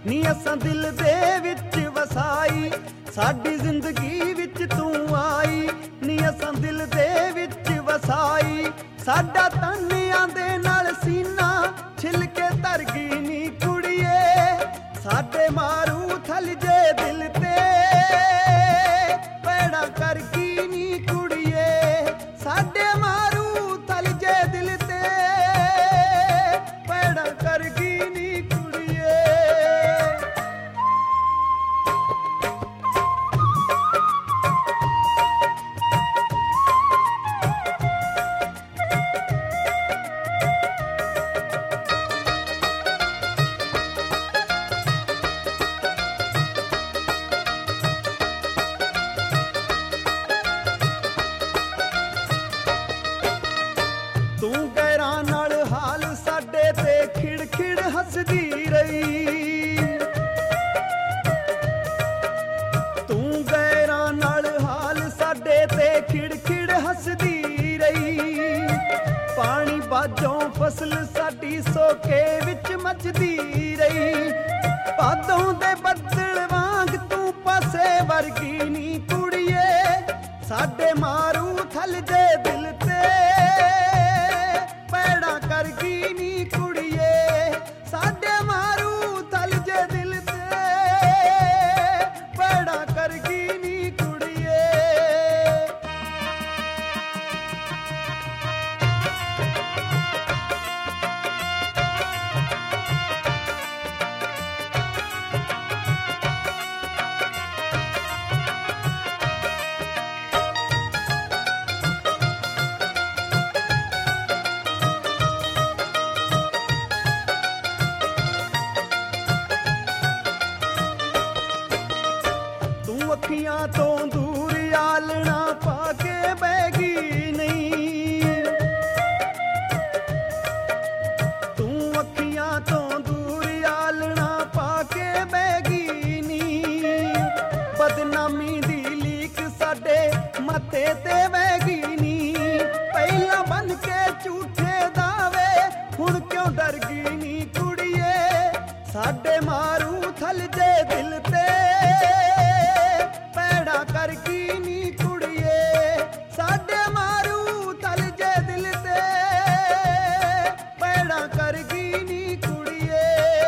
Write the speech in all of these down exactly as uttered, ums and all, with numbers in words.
ਨੀ ਅਸਾਂ ਦਿਲ ਦੇ ਵਿੱਚ ਵਸਾਈ, ਸਾਡੀ ਜ਼ਿੰਦਗੀ ਵਿੱਚ ਤੂੰ ਆਈ। ਨੀ ਅਸਾਂ ਦਿਲ ਦੇ ਵਿੱਚ ਵਸਾਈ, ਸਾਡਾ ਤਾਨਿਆਂ ਦੇ ਨਾਲ ਸੀਨਾ ਛਿਲ ਕੇ ਧਰ ਗਈ ਨੀ ਕੁੜੀਏ। ਸਾਡੇ ਮਾਰੂ ਥਲ ਜੇ ਦਿਲ ਤੇ ਪੈੜਾ ਕਰ ਗਈ ਨੀ ਕੁੜੀਏ। ਸਾਡੇ ਮਾਰੂ ਥਲ ਜੇ ਦਿਲ ਤੇ ਪੈੜਾ ਕਰ ਗਈ ਨੀ ਕੁੜੀਏ। ਤੂੰ ਗੈਰਾਂ ਨਾਲ ਹਾਲ ਸਾਡੇ ਤੇ ਖਿੜ ਖਿੜ ਹੱਸਦੀ ਰਹੀ। ਤੂੰ ਗੈਰਾਂ ਨਾਲ ਹਾਲ ਸਾਡੇ ਤੇ ਖਿੜ ਖਿੜ ਹੱਸਦੀ ਰਹੀ। ਪਾਣੀ ਬਾਝੋਂ ਫਸਲ ਸਾਡੀ ਸੋਕੇ ਵਿੱਚ ਮੱਚਦੀ ਰਹੀ। ਭਾਦੋਂ ਦੇ ਬੱਦਲ ਵਾਂਗ ਤੂੰ ਪਾਸੇ ਵਰਗੀ ਨੀ ਕੁੜੀਏ। ਸਾਡੇ ਮਾਰੂ ਥਲ ਜੇ ਦਿਲ ਤੇ ਪੈੜਾ ਕਰ ਗਈ ਨੀ ਕੁੜੀਏ। ਸਾਡੇ ਮਾਰੂ ਥਲ ਜੇ ਦਿਲ ਤੇ ਪੈੜਾ ਕਰ ਗਈ ਨੀ ਕੁੜੀਏ। ਤੂੰ ਅੱਖੀਆਂ ਤੋਂ ਦੂਰ ਆਲਣਾ ਪਾ ਕੇ ਬਹਿ ਗਈ ਨਹੀਂ। ਤੂੰ ਅੱਖੀਆਂ ਤੋਂ ਦੂਰ ਆਲਣਾ ਪਾ ਕੇ ਬਹਿ ਗਈ ਨੀ। ਬਦਨਾਮੀ ਦੀ ਲੀਕ ਸਾਡੇ ਮੱਥੇ ਤੇ ਵਹਿ ਗਈ ਨੀ। ਪਹਿਲਾਂ ਬਨ ਕੇ ਝੂਠੇ ਦਾਵੇ ਹੁਣ ਕਿਉਂ ਡਰ ਗਈ ਨੀ ਕੁੜੀਏ। ਸਾਡੇ ਮਾਰੂ ਥਲ ਜੇ ਦਿਲ ਤੇ ਪੈੜਾ ਕਰ ਗਈ ਨੀ ਕੁੜੀਏ। ਸਾਡੇ ਮਾਰੂ ਥਲ ਜੇ ਦਿਲ ਤੇ ਪੈੜਾ ਕਰ ਗਈ ਨੀ ਕੁੜੀਏ।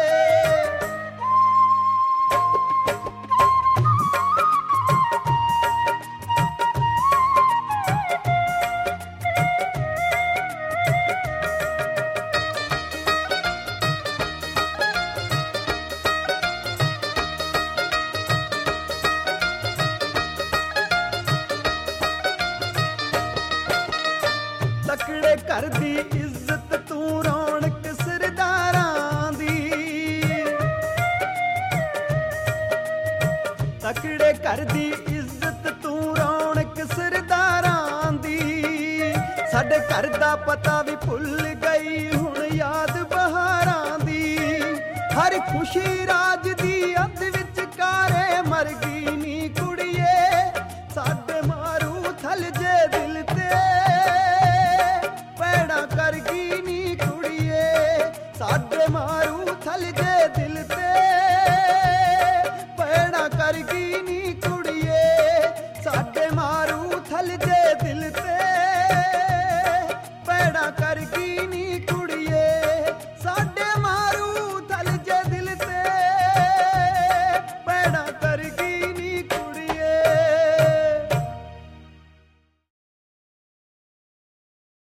ਤਕੜੇ ਘਰ ਦੀ ਇੱਜ਼ਤ ਤੂੰ ਰੌਣਕ ਸਰਦਾਰਾਂ ਦੀ। ਤਕੜੇ ਘਰ ਦੀ ਇੱਜ਼ਤ ਤੂੰ ਰੌਣਕ ਸਰਦਾਰਾਂ ਦੀ। ਸਾਡੇ ਘਰ ਦਾ ਪਤਾ ਵੀ ਭੁੱਲ ਗਈ ਹੁਣ ਯਾਦ ਬਹਾਰਾਂ ਦੀ। ਹਰ ਖੁਸ਼ੀ ਰਾਜ